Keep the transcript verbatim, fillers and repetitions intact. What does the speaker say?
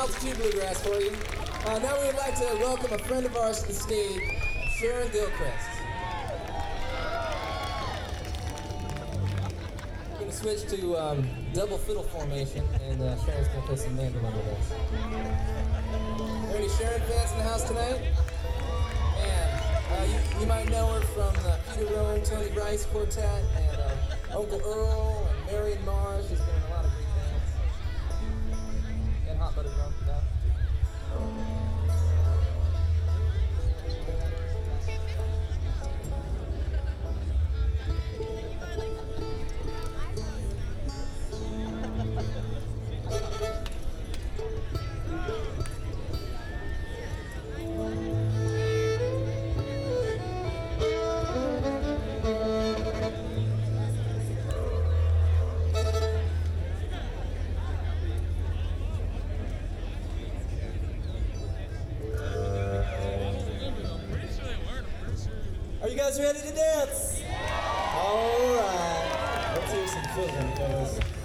altitude bluegrass for you. Uh, now we would like to welcome a friend of ours to the stage, Sharon Gilchrist. We're going to switch to um, double fiddle formation, and uh, Sharon's going to play some mandolin with us. Are there any Sharon fans in the house tonight? Man, uh, you, you might know her from the Peter Rowan, Tony Bryce Quartet, and uh, Uncle Earl, and Marion Mars. She's been in a lot of great bands. And Hot Buttered Rum, no? Are you guys ready to dance? All right. Let's hear some fiddling, fellas.